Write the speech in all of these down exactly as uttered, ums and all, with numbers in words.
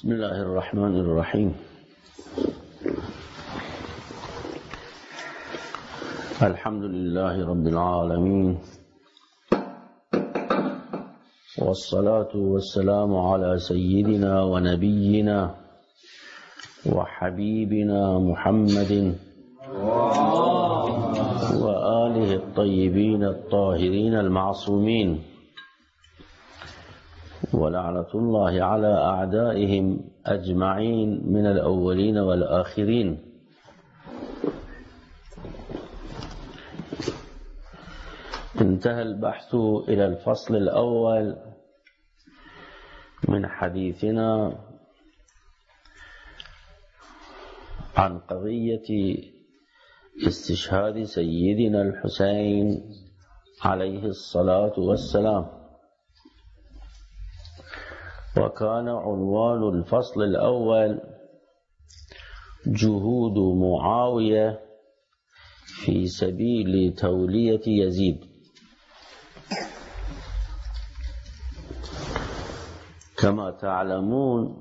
بسم الله الرحمن الرحيم. الحمد لله رب العالمين، والصلاة والسلام على سيدنا ونبينا وحبيبنا محمد وآله الطيبين الطاهرين المعصومين، ولعنة الله على أعدائهم أجمعين من الأولين والآخرين. انتهى البحث إلى الفصل الأول من حديثنا عن قضية استشهاد سيدنا الحسين عليه الصلاة والسلام، وكان عنوان الفصل الأول جهود معاوية في سبيل تولية يزيد. كما تعلمون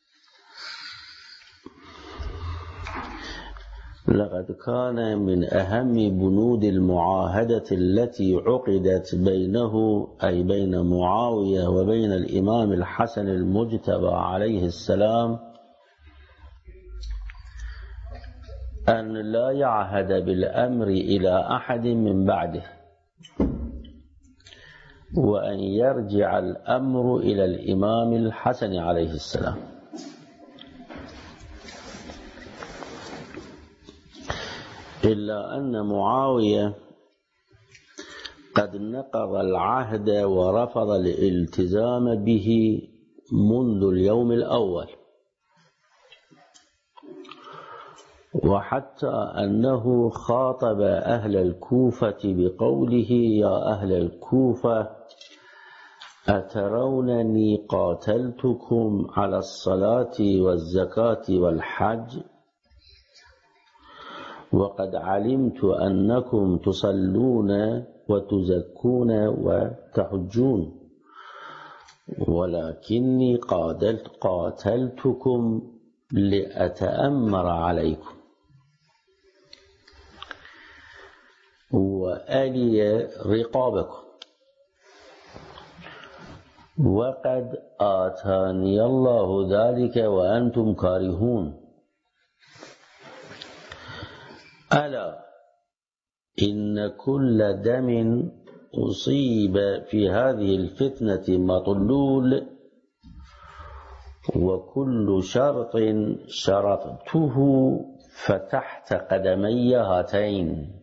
لقد كان من أهم بنود المعاهدة التي عقدت بينه أي بين معاوية وبين الإمام الحسن المجتبى عليه السلام أن لا يعهد بالأمر إلى أحد من بعده، وأن يرجع الأمر إلى الإمام الحسن عليه السلام. إلا أن معاوية قد نقض العهد ورفض الالتزام به منذ اليوم الأول، وحتى أنه خاطب أهل الكوفة بقوله: يا أهل الكوفة، أترونني قاتلتكم على الصلاة والزكاة والحج، وقد علمت أنكم تصلون وتزكون وتحجون، ولكني قاتلتكم لأتأمر عليكم وألي رقابكم، وقد آتاني الله ذلك وأنتم كارهون. ألا إن كل دم أصيب في هذه الفتنة مطلول، وكل شرط شرطته فتحت قدمي هاتين.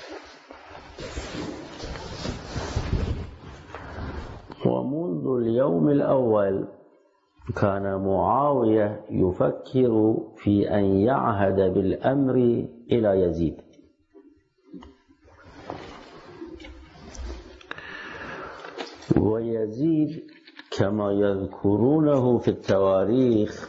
ومنذ اليوم الأول كان معاوية يفكر في أن يعهد بالأمر إلى يزيد، ويزيد كما يذكرونه في التواريخ،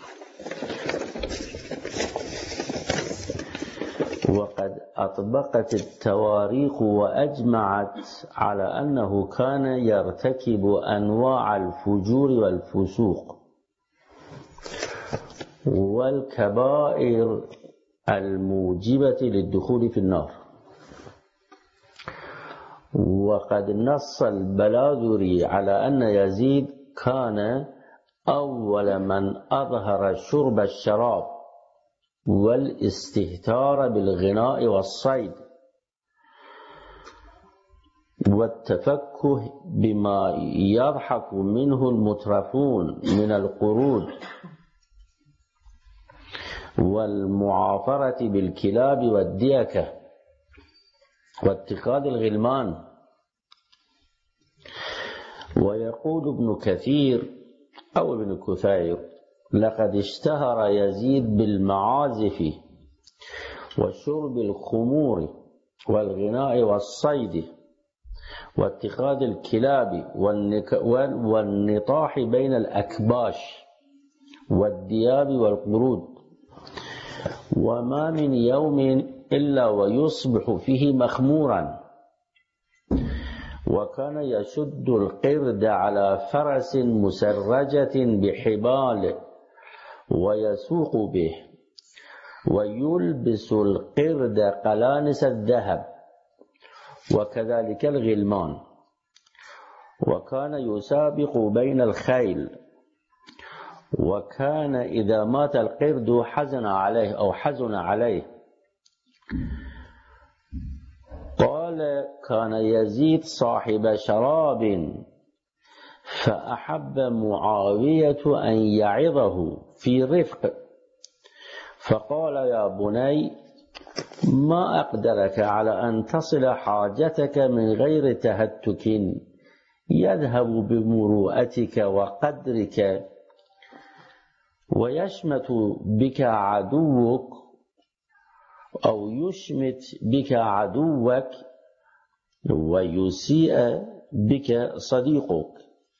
وقد أطبقت التواريخ وأجمعت على أنه كان يرتكب أنواع الفجور والفسوق والكبائر الموجبة للدخول في النار. وقد نص البلاذري على أن يزيد كان أول من أظهر شرب الشراب والاستهتار بالغناء والصيد والتفكه بما يضحك منه المترفون من القرود والمعافرة بالكلاب والديكة واتخاذ الغلمان. ويقول ابن كثير أو ابن كثير: لقد اشتهر يزيد بالمعازف وشرب الخمور والغناء والصيد واتخاذ الكلاب والنطاح بين الأكباش والدياب والقرود، وما من يوم إلا ويصبح فيه مخمورا. وكان يشد القرد على فرس مسرجة بحبال ويسوق به ويلبس القرد قلانس الذهب وكذلك الغلمان، وكان يسابق بين الخيل، وكان إذا مات القرد حزن عليه أو حزن عليه. قال كان يزيد صاحب شراب، فأحب معاوية أن يعظه في رفق، فقال يا بني ما أقدرك على أن تصل حاجتك من غير تهتك يذهب بمروءتك وقدرك، ويشمت بك عدوك أو يشمت بك عدوك ويسيء بك صديقك.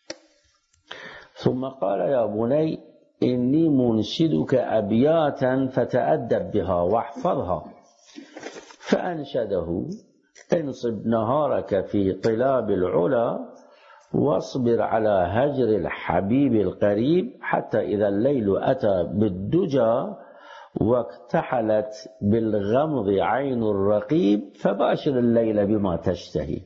ثم قال يا بني إني منشدك أبياتا فتأدب بها واحفظها. فأنشده انصب نهارك في طلاب العلا واصبر على هجر الحبيب القريب، حتى إذا الليل أتى بالدجى واكتحلت بالغمض عين الرقيب فباشر الليل بما تشتهي،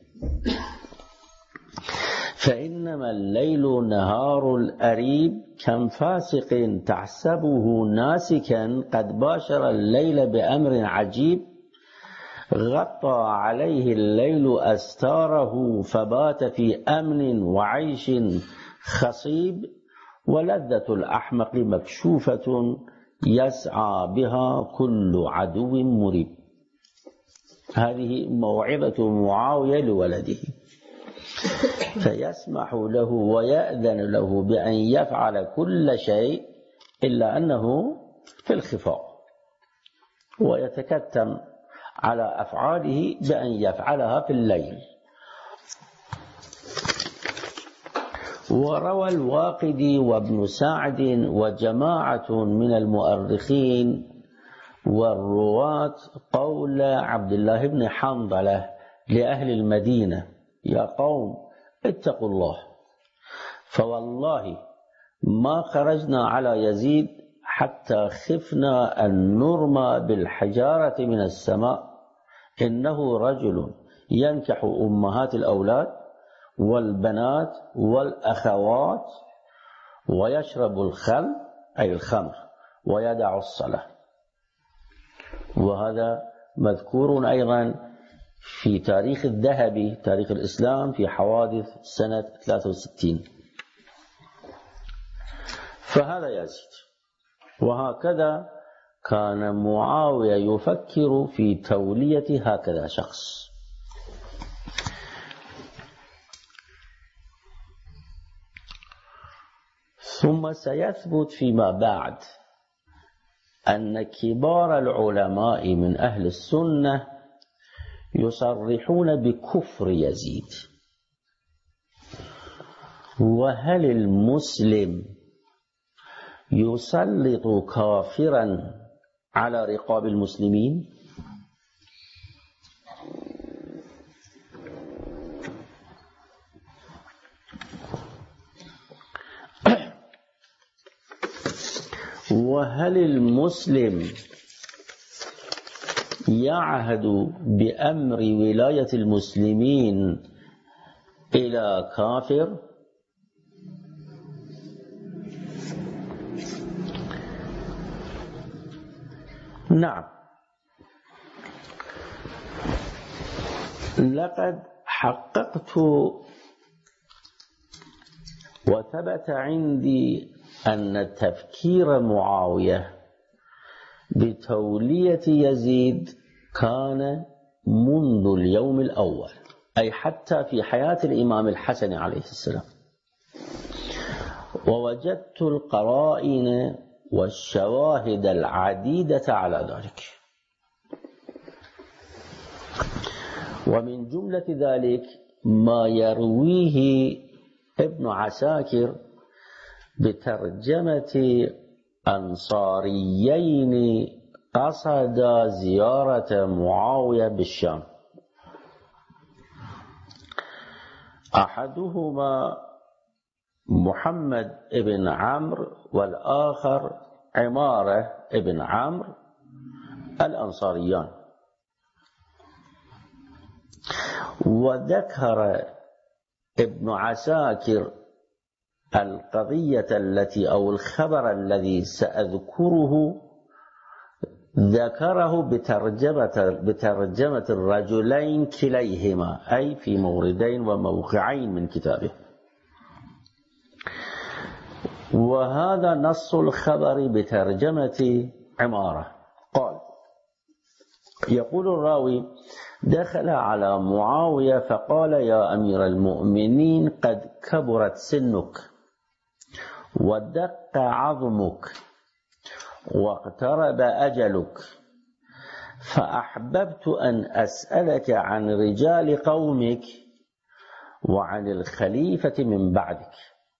فإنما الليل نهار الأريب كم فاسق تحسبه ناسكا قد باشر الليل بأمر عجيب، غطى عليه الليل أستاره فبات في أمن وعيش خصيب، ولذة الأحمق مكشوفة يسعى بها كل عدو مريب. هذه موعظة معاوية لولده، فيسمح له ويأذن له بأن يفعل كل شيء إلا أنه في الخفاء، ويتكتم على أفعاله بأن يفعلها في الليل. وروى الواقدي وابن سعد وجماعة من المؤرخين والرواة قول عبد الله بن حنظلة لأهل المدينة يا قوم اتقوا الله، فوالله ما خرجنا على يزيد حتى خفنا أن نرمى بالحجارة من السماء، إنه رجل ينكح أمهات الأولاد والبنات والأخوات ويشرب الخل أي الخمر ويدع الصلاة. وهذا مذكور أيضا في تاريخ الذهبي تاريخ الإسلام في حوادث سنة ثلاثة وستين. فهذا يزيد. وهكذا كان معاوية يفكر في تولية هكذا شخص. ثم سيثبت فيما بعد أن كبار العلماء من أهل السنة يصرحون بكفر يزيد. وهل المسلم يسلط كافرا على رقاب المسلمين؟ وهل المسلم يعهد بأمر ولاية المسلمين إلى كافر؟ نعم، لقد حققت وثبت عندي أن تفكير معاوية بتولية يزيد كان منذ اليوم الأول، أي حتى في حياة الإمام الحسن عليه السلام. ووجدت القرائن والشواهد العديدة على ذلك. ومن جملة ذلك ما يرويه ابن عساكر بترجمة أنصاريين قصدا زيارة معاوية بالشام، أحدهما محمد بن عمرو والآخر عمارة ابن عمرو الأنصاريان. وذكر ابن عساكر القضية التي أو الخبر الذي سأذكره ذكره بترجمة, بترجمة الرجلين كليهما، أي في موردين وموقعين من كتابه. وهذا نص الخبر بترجمة عمارة. قال: يقول الراوي: دخل على معاوية فقال: يا أمير المؤمنين، قد كبرت سنك ودق عظمك واقترب أجلك، فأحببت أن أسألك عن رجال قومك وعن الخليفة من بعدك.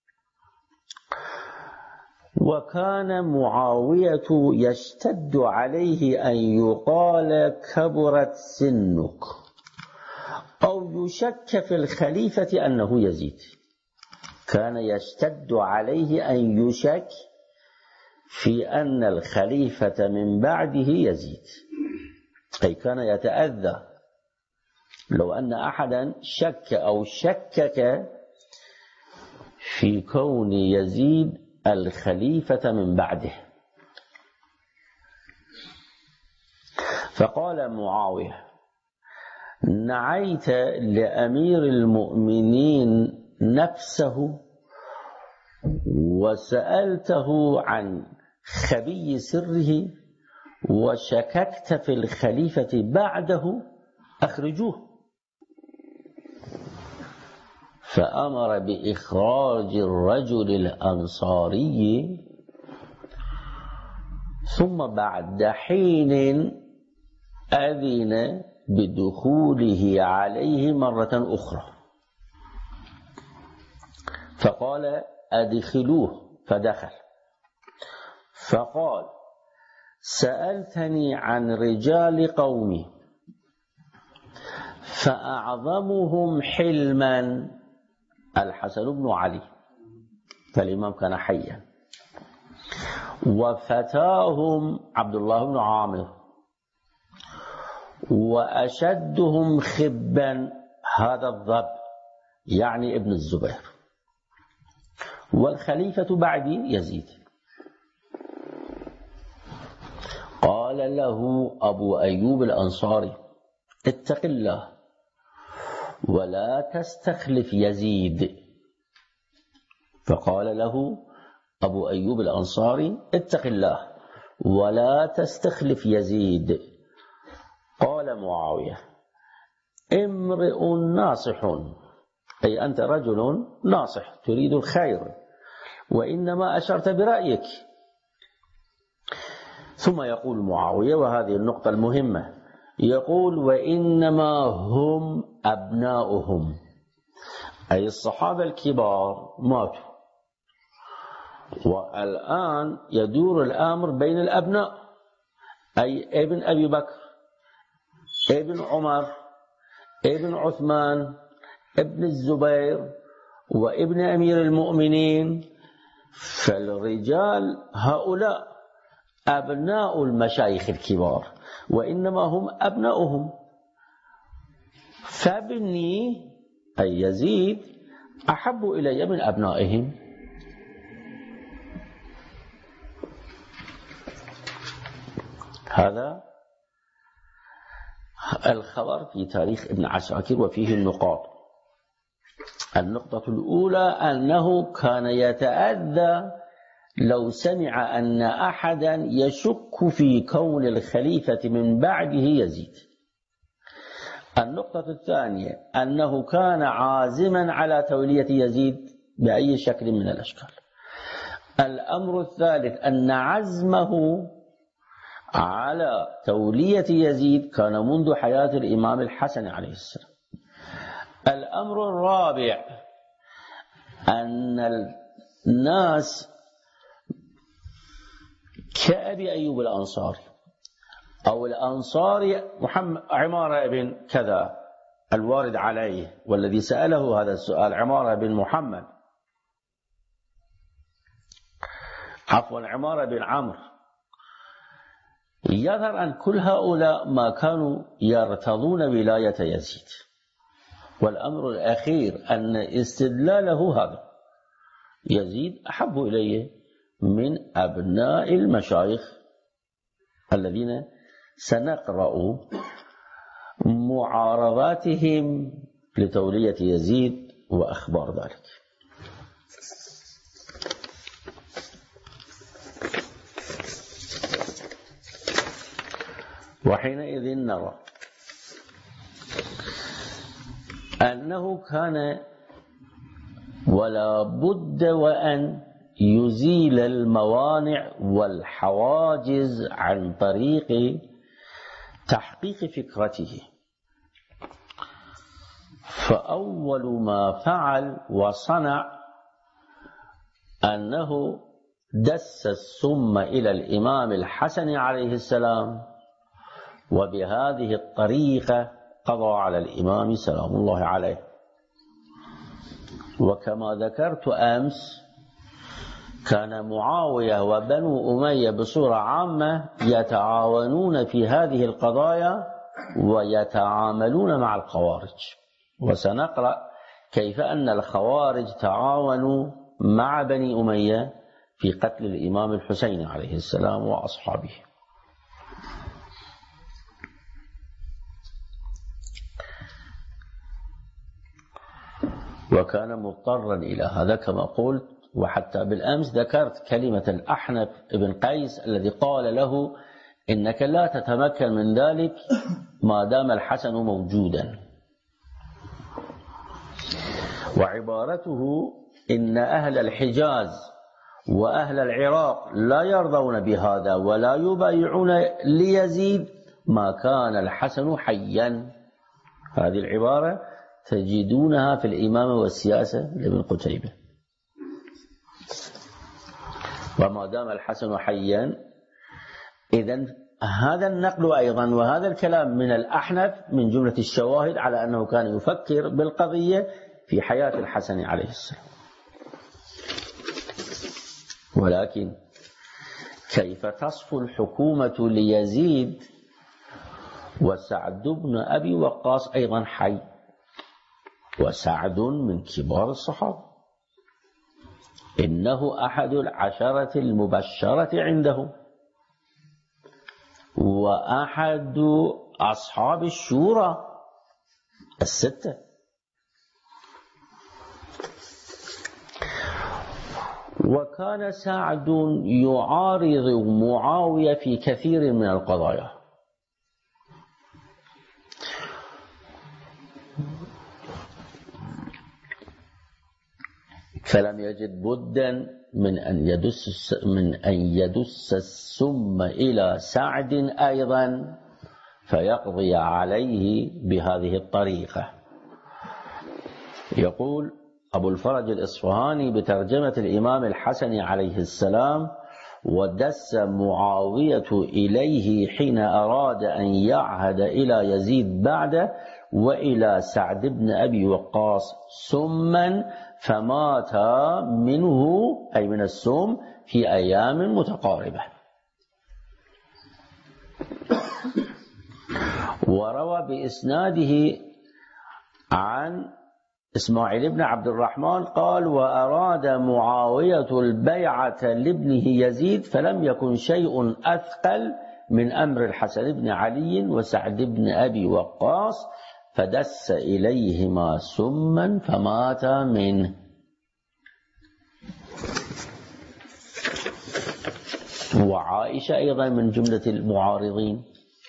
وكان معاوية يشتد عليه أن يقال كبرت سنك أو يشك في الخليفة أنه يزيد. كان يشتد عليه أن يشك في أن الخليفة من بعده يزيد، أي كان يتأذى لو أن أحدا شك أو شكك في كون يزيد الخليفة من بعده. فقال معاوية: نعيت لأمير المؤمنين نفسه وسألته عن خبي سره وشككت في الخليفة بعده، أخرجوه. فأمر بإخراج الرجل الأنصاري، ثم بعد حين أذن بدخوله عليه مرة أخرى، فقال: أدخلوه. فدخل. فقال: سألتني عن رجال قومي فأعظمهم حلما الحسن بن علي، فالإمام كان حيا، وفتاهم عبد الله بن عامر، وأشدهم خبا هذا الضب يعني ابن الزبير، والخليفة بعدي يزيد. قال له أبو أيوب الأنصاري: اتق الله ولا تستخلف يزيد. فقال له أبو أيوب الأنصاري: اتق الله ولا تستخلف يزيد. قال معاوية: امرئ ناصح، أي أنت رجل ناصح تريد الخير، وإنما أشرت برأيك. ثم يقول معاوية، وهذه النقطة المهمة، يقول: وإنما هم أبناؤهم، أي الصحابة الكبار ماتوا، والآن يدور الأمر بين الأبناء، أي ابن أبي بكر، ابن عمر، ابن عثمان، ابن الزبير، وابن أمير المؤمنين. فالرجال هؤلاء أبناء المشايخ الكبار، وإنما هم أبناؤهم. فابني أي يزيد أحب إلي من أبنائهم. هذا الخبر في تاريخ ابن عساكر وفيه النقاط. النقطة الأولى أنه كان يتأذى لو سمع أن أحدا يشك في كون الخليفة من بعده يزيد. النقطة الثانية أنه كان عازما على تولية يزيد بأي شكل من الأشكال. الأمر الثالث أن عزمه على تولية يزيد كان منذ حياة الإمام الحسن عليه السلام. الأمر الرابع أن الناس كأبي أيوب الأنصاري أو الأنصاري محمد عمارة بن كذا الوارد عليه، والذي سأله هذا السؤال عمارة بن محمد، عفوا عمارة بن عمرو، يظهر أن كل هؤلاء ما كانوا يرتضون ولاية يزيد. والأمر الأخير أن استدلاله هذا، يزيد أحب إليه من أبناء المشايخ الذين سنقرأ معارضاتهم لتولية يزيد وأخبار ذلك. وحينئذ نرى أنه كان ولا بد وأن يزيل الموانع والحواجز عن طريق تحقيق فكرته. فأول ما فعل وصنع أنه دس السم إلى الإمام الحسن عليه السلام، وبهذه الطريقة قضى على الإمام سلام الله عليه. وكما ذكرت أمس كان معاوية وبنو أمية بصورة عامة يتعاونون في هذه القضايا ويتعاملون مع الخوارج، وسنقرأ كيف أن الخوارج تعاونوا مع بني أمية في قتل الإمام الحسين عليه السلام وأصحابه. وكان مضطرا إلى هذا كما قلت. وحتى بالأمس ذكرت كلمة الأحنف بن قيس الذي قال له إنك لا تتمكن من ذلك ما دام الحسن موجودا. وعبارته إن أهل الحجاز وأهل العراق لا يرضون بهذا ولا يبايعون ليزيد ما كان الحسن حيا. هذه العبارة تجدونها في الإمامة والسياسة لابن قتيبة. وما دام الحسن حيا، إذن هذا النقل أيضا وهذا الكلام من الأحنف من جملة الشواهد على أنه كان يفكر بالقضية في حياة الحسن عليه السلام. ولكن كيف تصفو الحكومة ليزيد وسعد بن أبي وقاص أيضا حي، وسعد من كبار الصحابة، إنه أحد العشرة المبشرة عنده وأحد أصحاب الشورى الستة. وكان سعد يعارض معاوية في كثير من القضايا، فلم يجد بدا من أن يدس من أن يدس السم إلى سعد أيضا فيقضي عليه بهذه الطريقة. يقول أبو الفرج الإصفهاني بترجمة الإمام الحسن عليه السلام: ودس معاوية إليه حين أراد أن يعهد إلى يزيد بعده وإلى سعد بن أبي وقاص سما فمات منه أي من السم في أيام متقاربة. وروى بإسناده عن إسماعيل بن عبد الرحمن قال: وأراد معاوية البيعة لابنه يزيد فلم يكن شيء أثقل من أمر الحسن بن علي وسعد بن أبي وقاص فدس إليهما سما فمات منه. وعائشة أيضا من جملة المعارضين.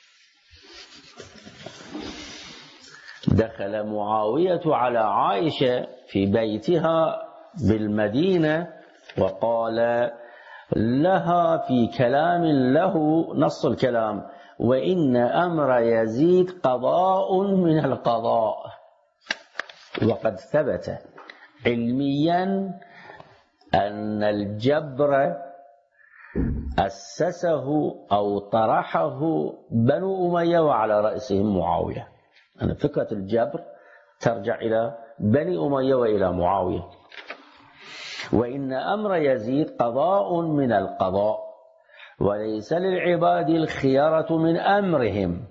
دخل معاوية على عائشة في بيتها بالمدينة وقال لها في كلام له نص الكلام: وإن أمر يزيد قضاء من القضاء. وقد ثبت علميا أن الجبر أسسه أو طرحه بنو أمية وعلى رأسهم معاوية. أن فكرة الجبر ترجع إلى بني أمية وإلى معاوية. وإن أمر يزيد قضاء من القضاء، وليس للعباد الخيرة من أمرهم.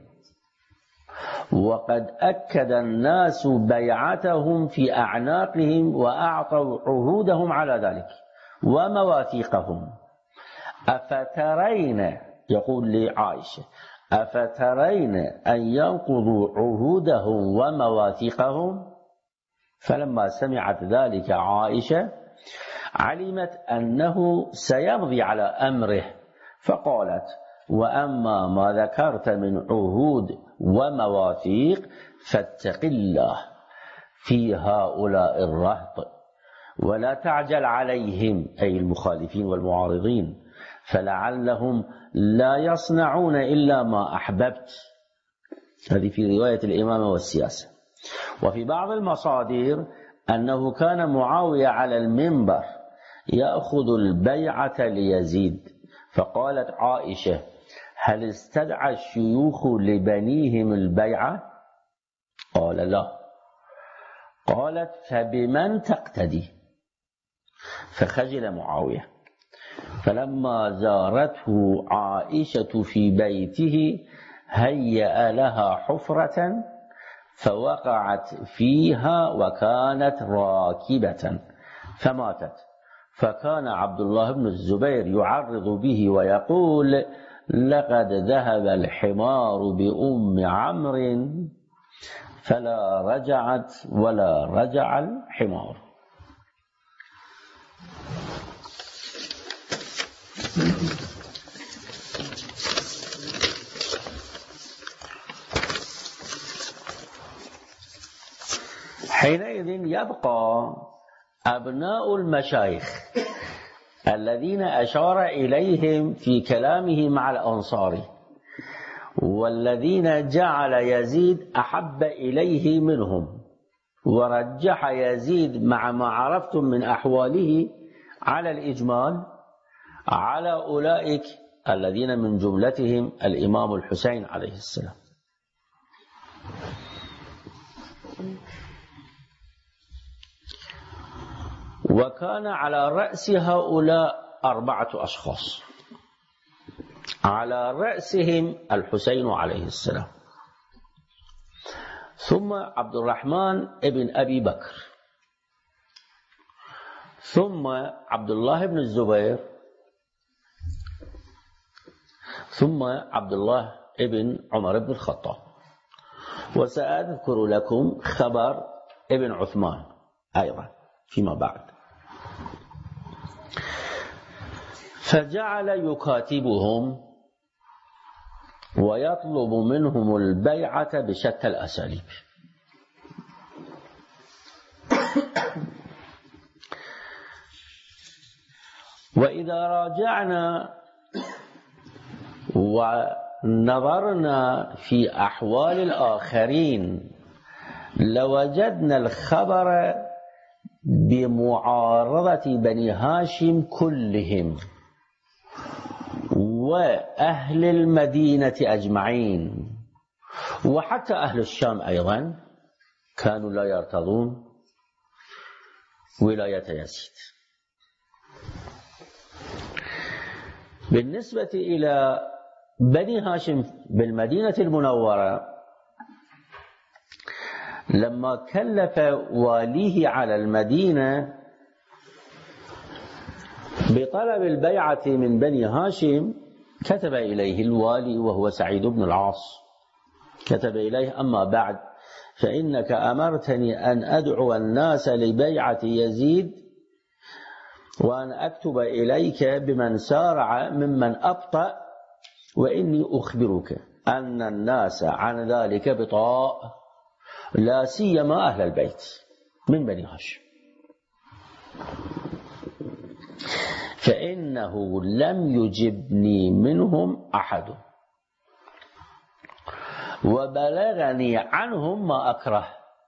وقد أكد الناس بيعتهم في أعناقهم وأعطوا عهودهم على ذلك ومواثيقهم. أفترين، يقول لعائشة، أفترين أن ينقضوا عهودهم ومواثيقهم؟ فلما سمعت ذلك عائشة علمت أنه سيمضي على أمره، فقالت: وأما ما ذكرت من عهود ومواثيق فاتق الله في هؤلاء الرهط، ولا تعجل عليهم، أي المخالفين والمعارضين، فلعلهم لا يصنعون إلا ما أحببت. هذه في رواية الإمامة والسياسة. وفي بعض المصادر أنه كان معاوية على المنبر يأخذ البيعة ليزيد، فقالت عائشة: هل استدعى الشيوخ لبنيهم البيعة؟ قال: لا. قالت: فبمن تقتدي؟ فخجل معاوية، فلما زارته عائشة في بيته هيأ لها حفرة فوقعت فيها وكانت راكبة فماتت. فكان عبد الله بن الزبير يعرض به ويقول: لقد ذهب الحمار بأم عمرو فلا رجعت ولا رجع الحمار. حينئذ يبقى أبناء المشايخ الذين أشار إليهم في كلامه مع الأنصاري، والذين جعل يزيد أحب إليه منهم، ورجح يزيد مع ما عرفتم من أحواله على الإجمال على أولئك الذين من جملتهم الإمام الحسين عليه السلام. وكان على رأس هؤلاء أربعة أشخاص، على رأسهم الحسين عليه السلام، ثم عبد الرحمن ابن أبي بكر، ثم عبد الله بن الزبير، ثم عبد الله ابن عمر بن الخطاب. وسأذكر لكم خبر ابن عثمان أيضا فيما بعد. فجعل يكاتبهم ويطلب منهم البيعة بشتى الأساليب. وإذا راجعنا ونظرنا في أحوال الآخرين لوجدنا الخبر بمعارضة بني هاشم كلهم وأهل المدينة أجمعين، وحتى أهل الشام أيضا كانوا لا يرتضون ولاية يزيد. بالنسبة إلى بني هاشم بالمدينة المنورة، لما كلف واليه على المدينة بطلب البيعة من بني هاشم، كتب إليه الوالي وهو سعيد بن العاص، كتب إليه: أما بعد فإنك أمرتني أن أدعو الناس لبيعة يزيد، وأن أكتب إليك بمن سارع ممن أبطأ، وإني أخبرك أن الناس عن ذلك بطاء، لا سيما أهل البيت من بني هاشم، فإنه لم يجبني منهم أحد، وبلغني عنهم ما أكره،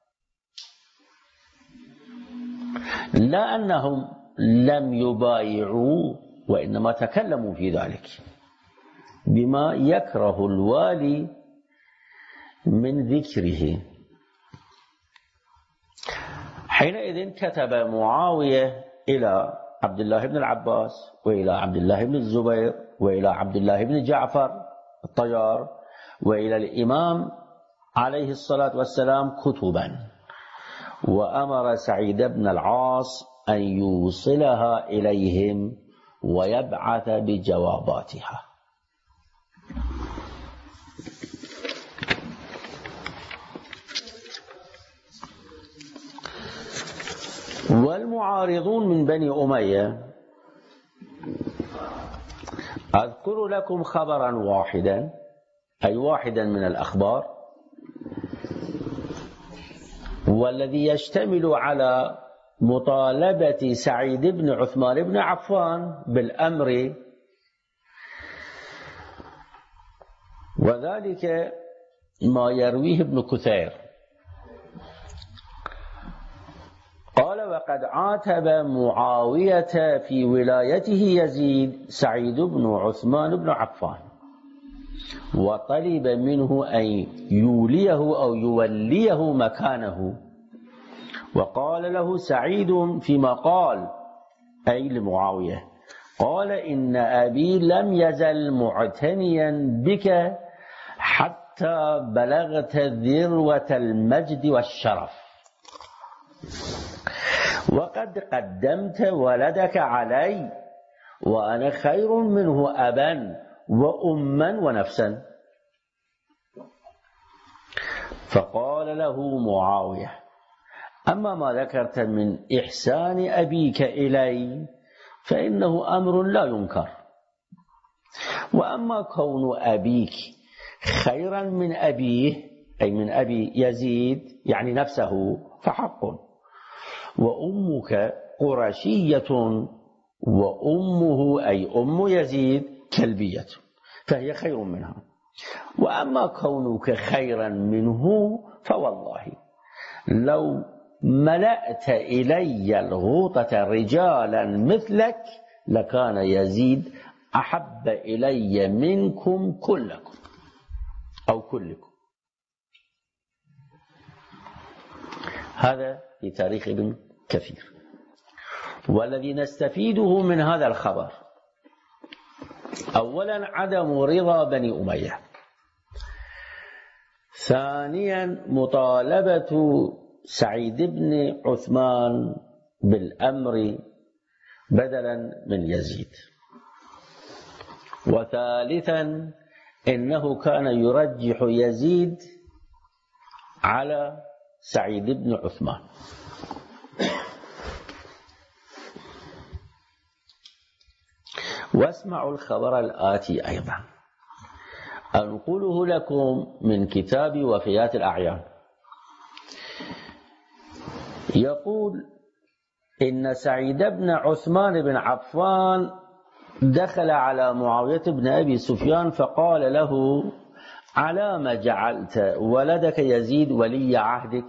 لا أنهم لم يبايعوا، وإنما تكلموا في ذلك بما يكره الوالي من ذكره. حينئذ كتب معاوية إلى عبد الله بن العباس وإلى عبد الله بن الزبير وإلى عبد الله بن جعفر الطيار وإلى الإمام عليه الصلاة والسلام كتبا، وأمر سعيد بن العاص أن يوصلها إليهم ويبعث بجواباتها. والمعارضون من بني أمية، أذكر لكم خبرا واحدا، أي واحدا من الأخبار، والذي يشتمل على مطالبة سعيد بن عثمان بن عفان بالأمر، وذلك ما يرويه ابن كثير قال: وقد عاتب معاوية في ولايته يزيد سعيد بن عثمان بن عفان، وطلب منه أن يوليه أو يوليه مكانه، وقال له سعيد فيما قال، أي لمعاوية، قال: إن أبي لم يزل معتنيا بك حتى بلغت ذروة المجد والشرف، وقد قدمت ولدك علي، وأنا خير منه أبا وأما ونفسا. فقال له معاوية: أما ما ذكرت من إحسان أبيك إلي فإنه أمر لا ينكر، وأما كون أبيك خيرا من أبيه، أي من أبي يزيد يعني نفسه، فحق، وأمك قرشية وأمه أي أم يزيد كلبية، فهي خير منها. وأما كونك خيرا منه فوالله لو ملأت إلي الغوطة رجالا مثلك لكان يزيد أحب إلي منكم كلكم أو كلكم. هذا في تاريخ ابن كثير. والذي نستفيده من هذا الخبر: أولا عدم رضا بني أمية، ثانيا مطالبة سعيد بن عثمان بالأمر بدلا من يزيد، وثالثا إنه كان يرجح يزيد على سعيد بن عثمان. واسمعوا الخبر الآتي أيضا، أنقله لكم من كتاب وفيات الأعيان. يقول: إن سعيد بن عثمان بن عفان دخل على معاوية بن أبي سفيان فقال له: على ما جعلت ولدك يزيد ولي عهدك؟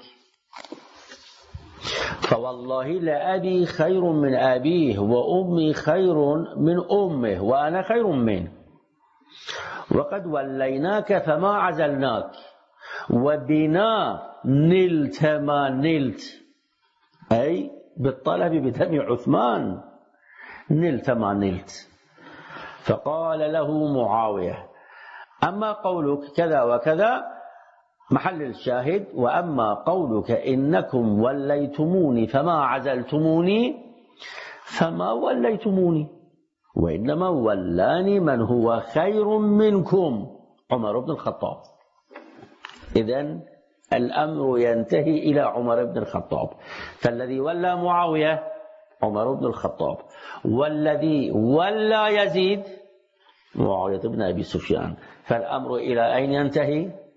فوالله لأبي خير من أبيه، وأمي خير من أمه، وأنا خير منه، وقد وليناك فما عزلناك، وبنا نلت ما نلت، أي بالطلب بدم عثمان نلت ما نلت. فقال له معاوية: أما قولك كذا وكذا، محل الشاهد، وأما قولك إنكم وليتموني فما عزلتموني، فما وليتموني، وإنما ولاني من هو خير منكم، عمر بن الخطاب. إذن الأمر ينتهي إلى عمر بن الخطاب، فالذي ولى معاوية عمر بن الخطاب، والذي ولى يزيد معاوية بن أبي سفيان، فالأمر إلى أين ينتهي؟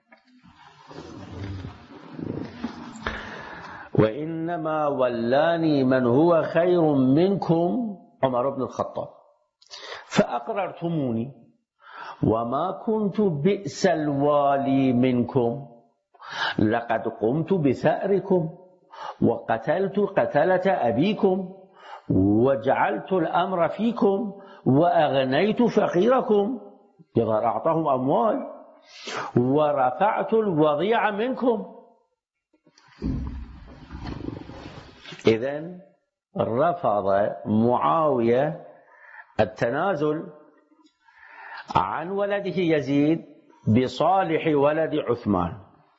وإنما ولاني من هو خير منكم عمر بن الخطاب، فأقررتموني، وما كنت بئس الوالي منكم، لقد قمت بثأركم، وقتلت قتلة أبيكم، وجعلت الأمر فيكم، وأغنيت فقيركم، يظهر أعطاهم أموال، ورفعت الوضيع منكم. إذن رفض معاوية التنازل عن ولده يزيد بصالح ولد عثمان،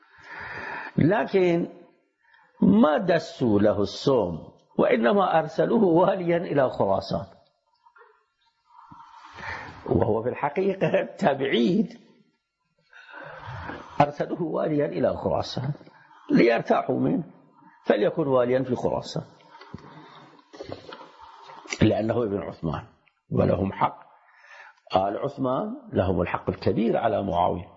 لكن ما دسوا له السوم، وإنما أرسلوه واليا إلى خراسان، وهو في الحقيقة تبعيد. أرسلوه واليا إلى خراسان ليرتاحوا منه، فليكن واليا في خراسان لأنه ابن عثمان ولهم حق، آل عثمان لهم الحق الكبير على معاوية.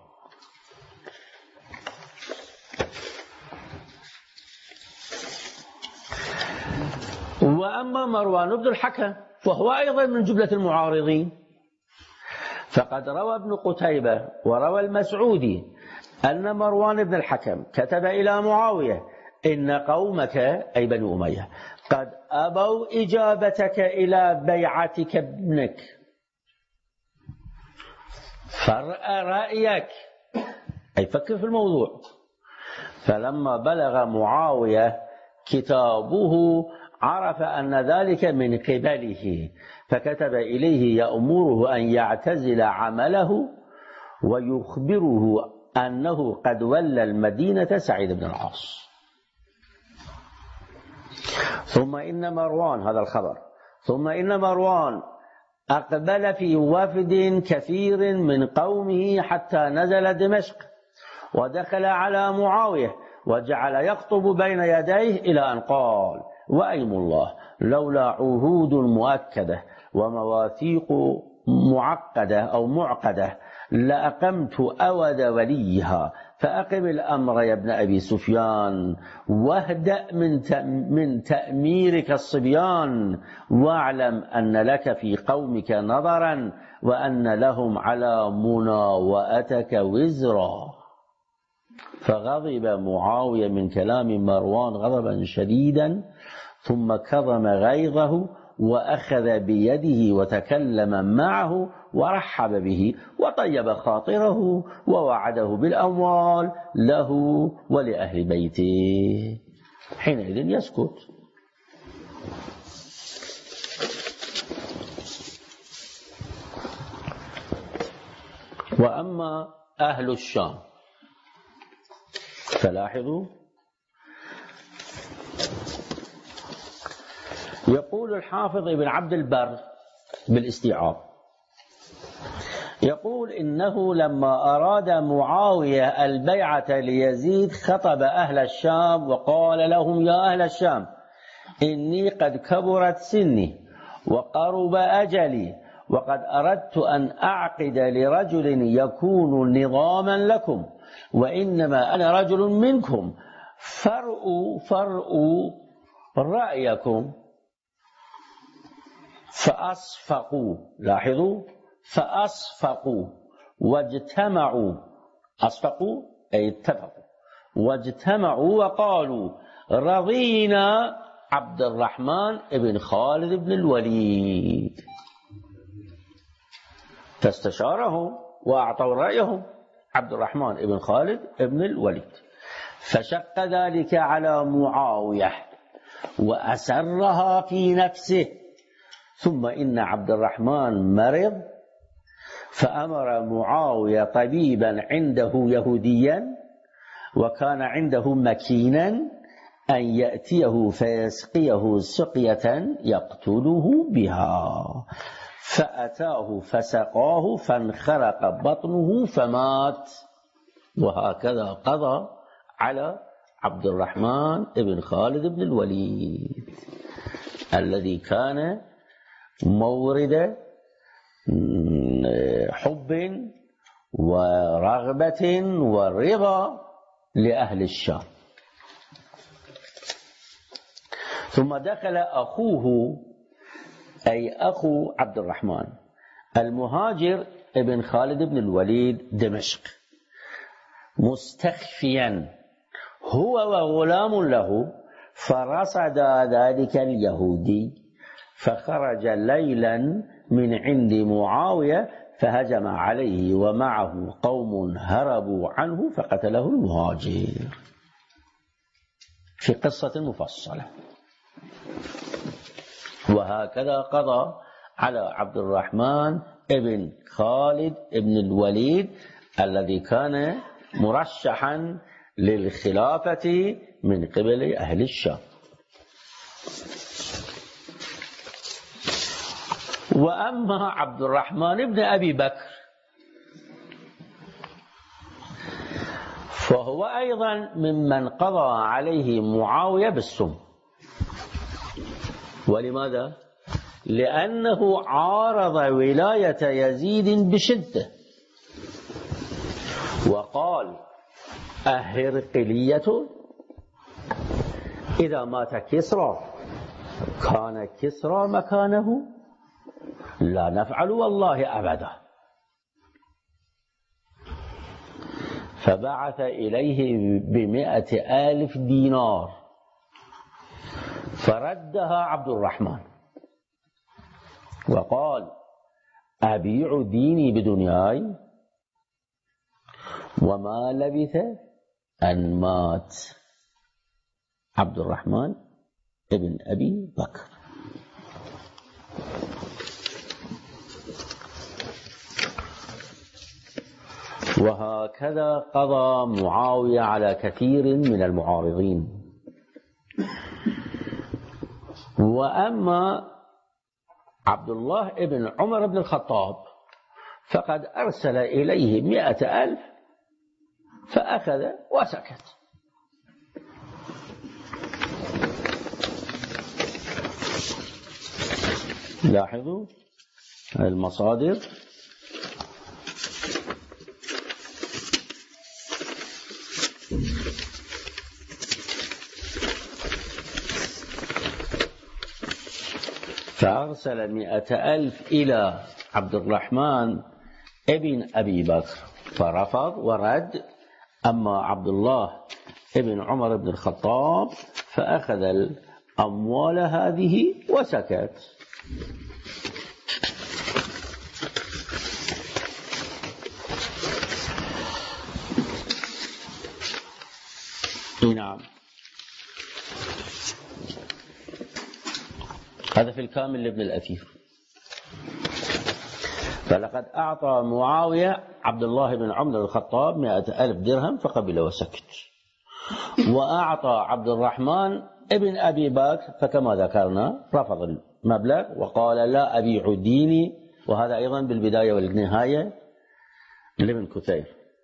وأما مروان بن الحكم فهو أيضا من جملة المعارضين، فقد روى ابن قتيبة وروى المسعودي أن مروان بن الحكم كتب إلى معاوية: إن قومك أي بني أمية قد أبوا إجابتك إلى بيعتك ابنك، فرأى رأيك، أي فكر في الموضوع. فلما بلغ معاوية كتابه عرف أن ذلك من قبله، فكتب إليه يأمره أن يعتزل عمله ويخبره أنه قد ولى المدينة سعيد بن العاص. ثم إن مروان، هذا الخبر، ثم إن مروان أقبل في وفد كثير من قومه حتى نزل دمشق، ودخل على معاوية وجعل يخطب بين يديه إلى أن قال: وأيم الله لولا عهود مؤكدة ومواثيق معقدة أو معقدة لأقمت أود وليها، فأقم الأمر يا ابن أبي سفيان، واهدأ من من تأميرك الصبيان، واعلم أن لك في قومك نظرا وأن لهم على مناوأتك وزرا. فغضب معاوية من كلام مروان غضبا شديدا، ثم كظم غيظه وأخذ بيده وتكلم معه ورحب به وطيب خاطره ووعده بالأموال له ولأهل بيته. حينئذ يسكت. وأما أهل الشام فلاحظوا، يقول الحافظ ابن عبد البر بالاستيعاب، يقول: إنه لما أراد معاوية البيعة ليزيد خطب أهل الشام وقال لهم: يا أهل الشام، إني قد كبرت سني وقرب أجلي، وقد أردت أن أعقد لرجل يكون نظاما لكم، وإنما أنا رجل منكم، فرؤوا فرؤوا رأيكم. فأصفقوا، لاحظوا، فأصفقوا واجتمعوا، أصفقوا أي اتفقوا، واجتمعوا وقالوا: رضينا عبد الرحمن بن خالد بن الوليد. فاستشارهم وأعطوا رأيهم عبد الرحمن بن خالد بن الوليد، فشق ذلك على معاوية وأسرها في نفسه. ثم إن عبد الرحمن مرض، فأمر معاوية طبيبا عنده يهوديا وكان عنده مكينا أن يأتيه فيسقيه سقية يقتله بها، فأتاه فسقاه فانخرق بطنه فمات. وهكذا قضى على عبد الرحمن بن خالد بن الوليد الذي كان مورد حب ورغبة ورضا لأهل الشام. ثم دخل أخوه أي أخو عبد الرحمن المهاجر ابن خالد بن الوليد دمشق مستخفيا هو وغلام له، فرصد ذلك اليهودي، فخرج ليلا من عند معاوية فهجم عليه ومعه قوم هربوا عنه فقتله المهاجر. في قصة مفصلة. وهكذا قضى على عبد الرحمن ابن خالد ابن الوليد الذي كان مرشحا للخلافة من قبل أهل الشام. وأما عبد الرحمن ابن أبي بكر فهو أيضا ممن قضى عليه معاوية بالسم. ولماذا؟ لأنه عارض ولاية يزيد بشدة وقال: أهرقلية إذا مات كسرى كان كسرى مكانه؟ لا نفعل والله أبدا. فبعث إليه بمئة آلف دينار فردها عبد الرحمن وقال: أبيع ديني بدنياي. وما لبث أن مات عبد الرحمن ابن أبي بكر. وهكذا قضى معاوية على كثير من المعارضين. وأما عبد الله ابن عمر بن الخطاب فقد أرسل إليه مئة ألف فأخذ وسكت. لاحظوا المصادر. فأرسل مئة ألف إلى عبد الرحمن ابن أبي بكر فرفض ورد. أما عبد الله ابن عمر بن الخطاب فأخذ الأموال هذه وسكت. نعم، هذا في الكامل لابن الأثير. فلقد أعطى معاوية عبد الله بن عمر بن الخطاب مئة ألف درهم فقبل وسكت، وأعطى عبد الرحمن ابن أبي بكر فكما ذكرنا رفض المبلغ وقال: لا أبيع ديني. وهذا أيضا بالبداية والنهاية لابن كثير.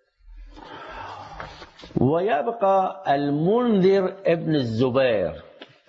ويبقى المنذر ابن الزبير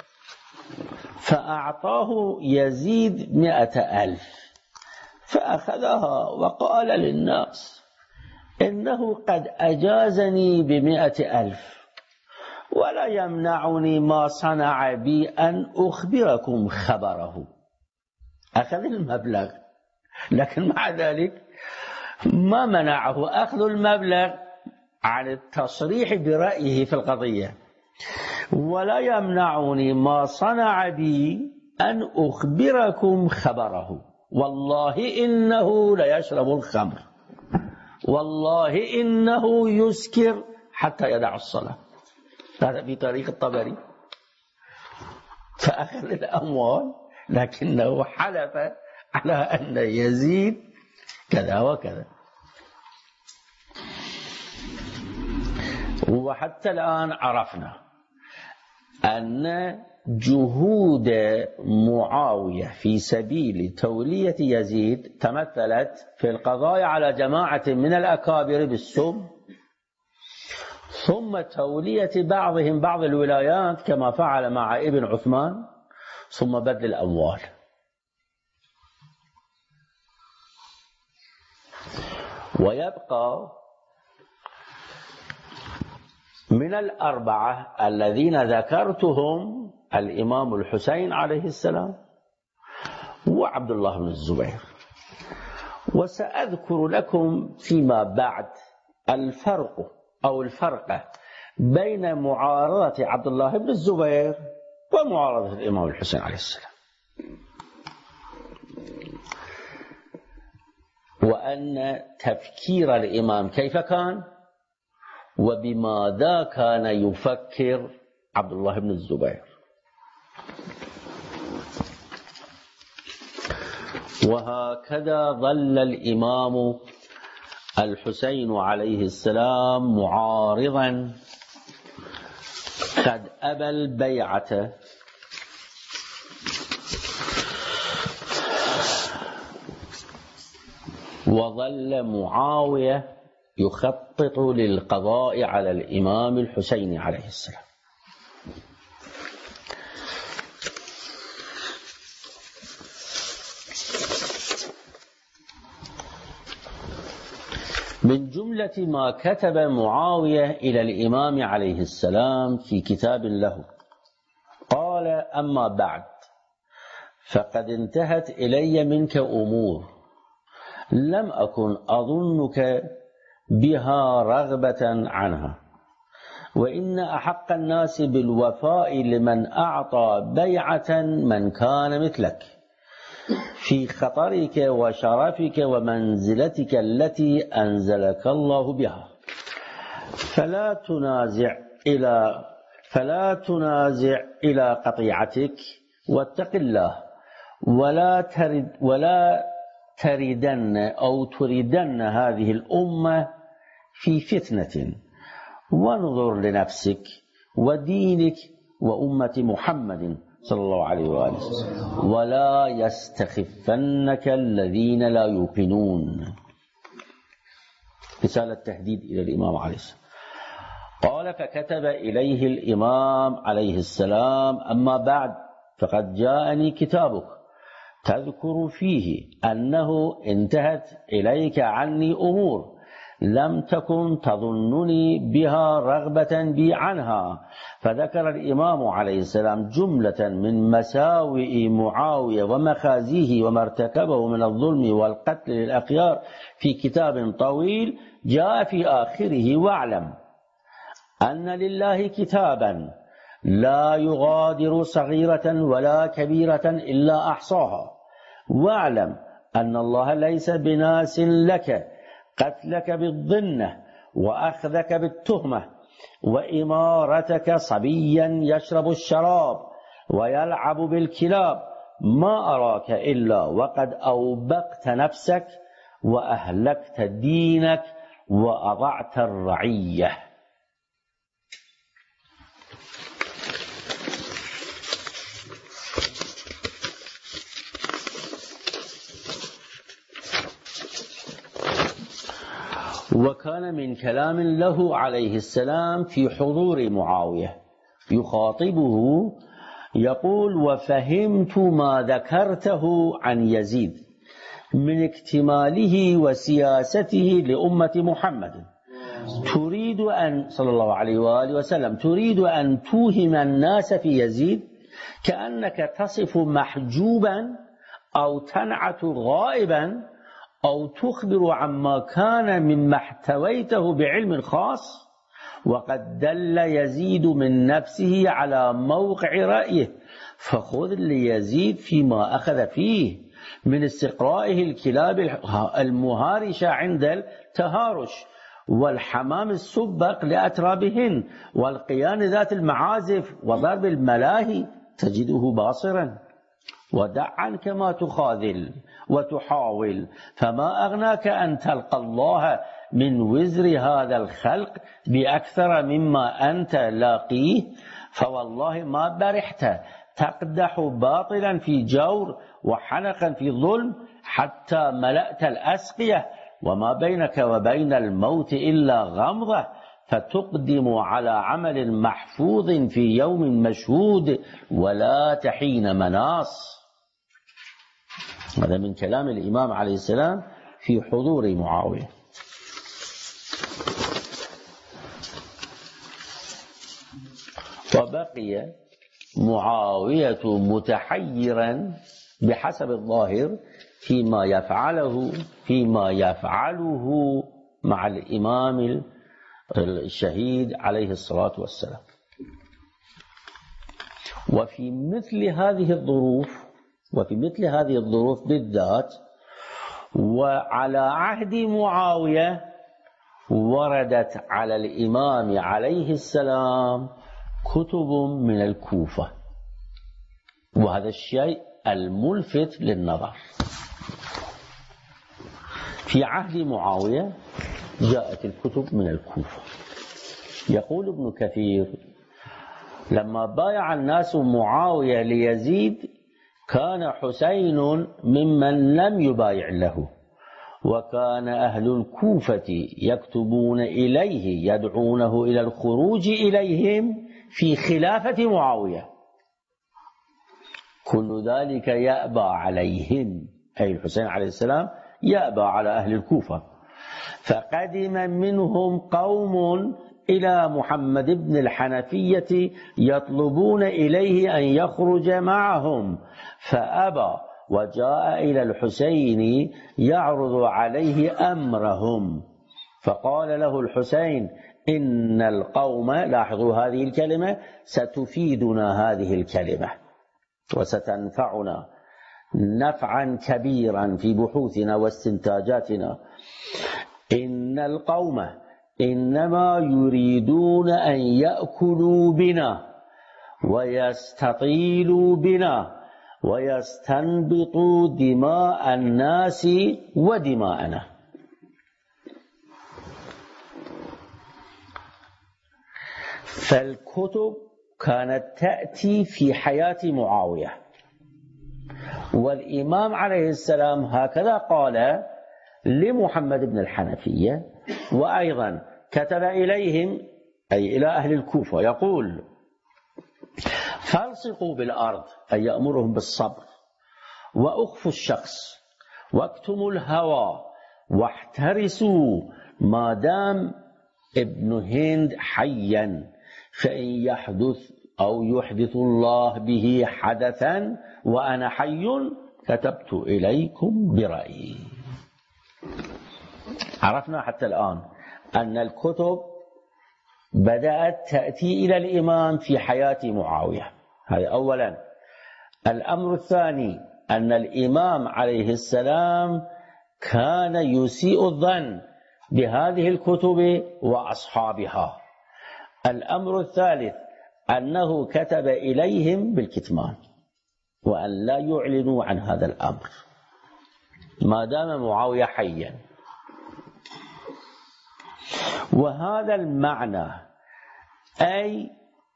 فأعطاه يزيد مئة ألف فأخذها وقال للناس: إنه قد أجازني بمئة ألف ولا يمنعني ما صنع بي أن أخبركم خبره. أخذ المبلغ، لكن مع ذلك ما منعه أخذ المبلغ عن التصريح برأيه في القضية. ولا يمنعني ما صنع بي أن أخبركم خبره. والله إنه ليشرب الخمر، والله إنه يسكر حتى يدع الصلاة. هذا في تاريخ الطبري. فأخذ الأموال لكنه حلف على أن يزيد كذا وكذا. وحتى الآن عرفنا أن جهود معاوية في سبيل تولية يزيد تمثلت في القضاء على جماعة من الأكابر بالسم، ثم تولية بعضهم بعض الولايات كما فعل مع ابن عثمان، ثم بذل الأموال. ويبقى من الأربعة الذين ذكرتهم الإمام الحسين عليه السلام وعبد الله بن الزبير. وسأذكر لكم فيما بعد الفرق أو الفرق بين معارضة عبد الله بن الزبير ومعارضة الإمام الحسين عليه السلام، وأن تفكير الإمام كيف كان وبماذا كان يفكر عبد الله بن الزبير. وهكذا ظل الإمام الحسين عليه السلام معارضا قد أبى البيعة وظل معاوية يخطط للقضاء على الإمام الحسين عليه السلام. من جملة ما كتب معاوية إلى الإمام عليه السلام في كتاب له قال: أما بعد فقد انتهت إلي منك أمور لم أكن أظنك بها رغبة عنها، وإن أحق الناس بالوفاء لمن أعطى بيعة من كان مثلك في خطرك وشرفك ومنزلتك التي أنزلك الله بها، فلا تنازع إلى فلا تنازع إلى قطيعتك، واتق الله ولا ترد ولا تردن أو تردن هذه الأمة في فتنة، وانظر لنفسك ودينك وأمة محمد صلى الله عليه وآله وسلم، ولا يستخفنك الذين لا يوقنون. رسالة تهديد إلى الإمام عليه السلام. قال: فكتب إليه الإمام عليه السلام: أما بعد فقد جاءني كتابك تذكر فيه أنه انتهت إليك عني أمور لم تكن تظنني بها رغبة بي عنها. فذكر الإمام عليه السلام جملة من مساوئ معاوية ومخازيه وما ارتكبه من الظلم والقتل للأخيار في كتاب طويل جاء في آخره: واعلم أن لله كتابا لا يغادر صغيرة ولا كبيرة إلا أحصاها، واعلم أن الله ليس بناس لك قتلك بالظنة وأخذك بالتهمة وإمارتك صبيا يشرب الشراب ويلعب بالكلاب، ما أراك إلا وقد أوبقت نفسك وأهلكت دينك وأضعت الرعية. وكان من كلام له عليه السلام في حضور معاوية يخاطبه يقول: وفهمت ما ذكرته عن يزيد من اكتماله وسياسته لأمة محمد، تريد أن صلى الله عليه وآله وسلم تريد أن توهم الناس في يزيد كأنك تصف محجوبا أو تنعت غائبا أو تخبر عما كان مما احتويته بعلم خاص، وقد دل يزيد من نفسه على موقع رأيه، فخذ ليزيد فيما أخذ فيه من استقرائه الكلاب المهارشة عند التهارش والحمام السبق لأترابهن والقيان ذات المعازف وضرب الملاهي تجده باصرا، ودع عنك ما تخاذل وتحاول، فما أغناك أن تلقى الله من وزر هذا الخلق بأكثر مما أنت لاقيه، فوالله ما برحت تقدح باطلا في جور وحنقا في ظلم حتى ملأت الأسقية، وما بينك وبين الموت إلا غمضة، فتقدم على عمل محفوظ في يوم مشهود ولا تحين مناص. هذا من كلام الإمام عليه السلام في حضور معاوية. وبقي معاوية متحيرا بحسب الظاهر فيما يفعله فيما يفعله مع الإمام الشهيد عليه الصلاة والسلام. وفي مثل هذه الظروف وفي مثل هذه الظروف بالذات وعلى عهد معاوية وردت على الإمام عليه السلام كتب من الكوفة، وهذا الشيء الملفت للنظر. في عهد معاوية جاءت الكتب من الكوفة. يقول ابن كثير: لما بايع الناس معاوية ليزيد كان حسين ممن لم يبايع له، وكان أهل الكوفة يكتبون إليه يدعونه إلى الخروج إليهم في خلافة معاوية، كل ذلك يأبى عليهم، أي الحسين عليه السلام يأبى على أهل الكوفة. فقدم منهم قوم إلى محمد بن الحنفية يطلبون إليه أن يخرج معهم فأبى، وجاء إلى الحسين يعرض عليه أمرهم، فقال له الحسين: إن القوم، لاحظوا هذه الكلمة، ستفيدنا هذه الكلمة وستنفعنا نفعا كبيرا في بحوثنا واستنتاجاتنا. إن القوم إنما يريدون أن يأكلوا بنا ويستطيلوا بنا ويستنبطوا دماء الناس ودماءنا. فالكتب كانت تأتي في حياة معاوية، والإمام عليه السلام هكذا قال لمحمد بن الحنفية، وأيضا كتب إليهم أي إلى أهل الكوفة يقول: فالصقوا بالأرض، أي يأمرهم بالصبر، وأخفوا الشخص، واكتموا الهوى، واحترسوا ما دام ابن هند حيا، فإن يحدث أو يحدث الله به حدثا وأنا حي كتبت إليكم برأيي. عرفنا حتى الآن أن الكتب بدأت تأتي إلى الإمام في حياة معاوية، هذا أولا. الأمر الثاني أن الإمام عليه السلام كان يسيء الظن بهذه الكتب وأصحابها. الأمر الثالث أنه كتب إليهم بالكتمان وأن لا يعلنوا عن هذا الأمر ما دام معاوية حيا. وهذا المعنى، أي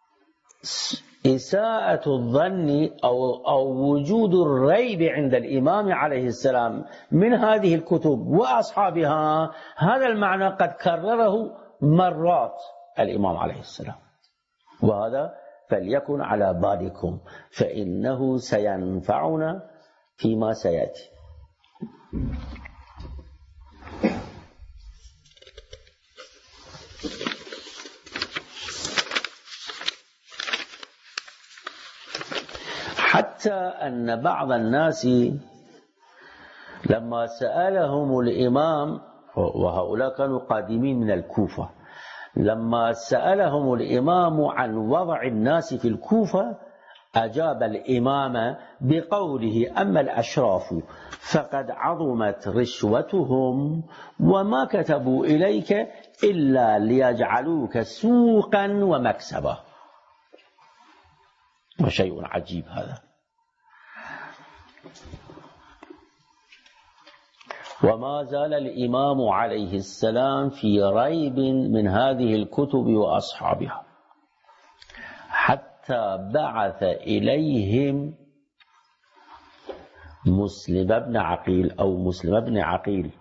إساءة الظن أو, أو وجود الريب عند الإمام عليه السلام من هذه الكتب وأصحابها، هذا المعنى قد كرره مرات الإمام عليه السلام، وهذا فليكن على بالكم فإنه سينفعنا فيما سيأتي. حتى أن بعض الناس لما سألهم الإمام، وهؤلاء كانوا قادمين من الكوفة، لما سألهم الإمام عن وضع الناس في الكوفة أجاب الإمام بقوله: أما الأشراف فقد عظمت رشوتهم وما كتبوا إليك إلا ليجعلوك سوقا ومكسبا. وشيء عجيب هذا. وما زال الإمام عليه السلام في ريب من هذه الكتب وأصحابها حتى بعث إليهم مسلم بن عقيل أو مسلم بن عقيل،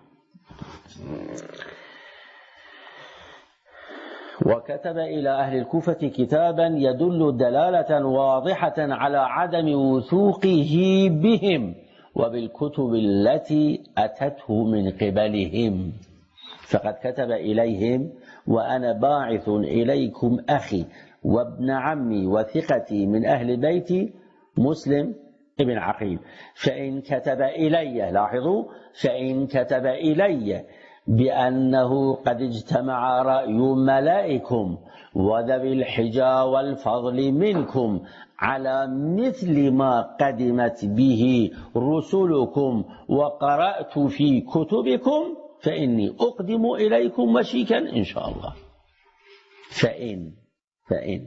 وكتب إلى أهل الكوفة كتابا يدل دلالة واضحة على عدم وثوقه بهم وبالكتب التي أتته من قبلهم. فقد كتب إليهم: وأنا باعث إليكم أخي وابن عمي وثقتي من أهل بيتي مسلم ابن عقيل، فإن كتب إلي، لاحظوا، فإن كتب إلي بأنه قد اجتمع رأي ملائكم وذوي الحجى والفضل منكم على مثل ما قدمت به رسلكم وقرأت في كتبكم فإني أقدم إليكم مشيكا إن شاء الله. فإن فإن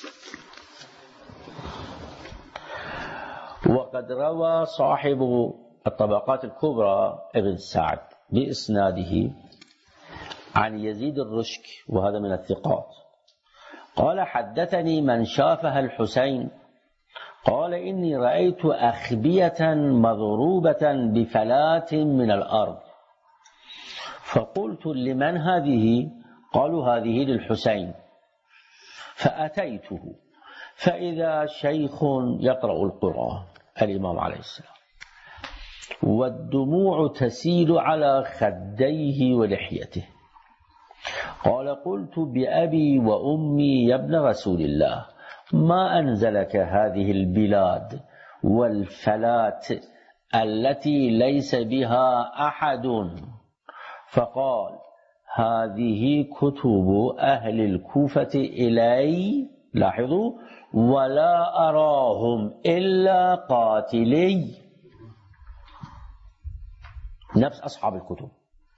وقد روى صاحب الطبقات الكبرى ابن سعد بإسناده عن يزيد الرشك وهذا من الثقات قال حدثني من شافه الحسين قال إني رأيت أخبية مضروبة بفلاة من الأرض فقلت لمن هذه؟ قالوا هذه للحسين. فأتيته فإذا شيخ يقرأ القرآن الإمام عليه السلام والدموع تسيل على خديه ولحيته. قال قلت بأبي وأمي يا ابن رسول الله ما أنزلك هذه البلاد والفلات التي ليس بها أحد؟ فقال هذه كتب أهل الكوفة إلي، لاحظوا، ولا أراهم إلا قاتلي، نفس أصحاب الكتب.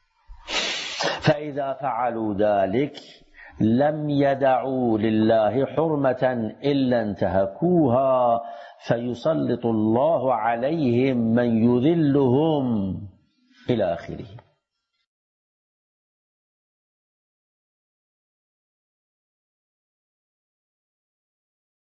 فإذا فعلوا ذلك لم يدعوا لله حرمة إلا انتهكوها فيسلط الله عليهم من يذلهم إلى آخره.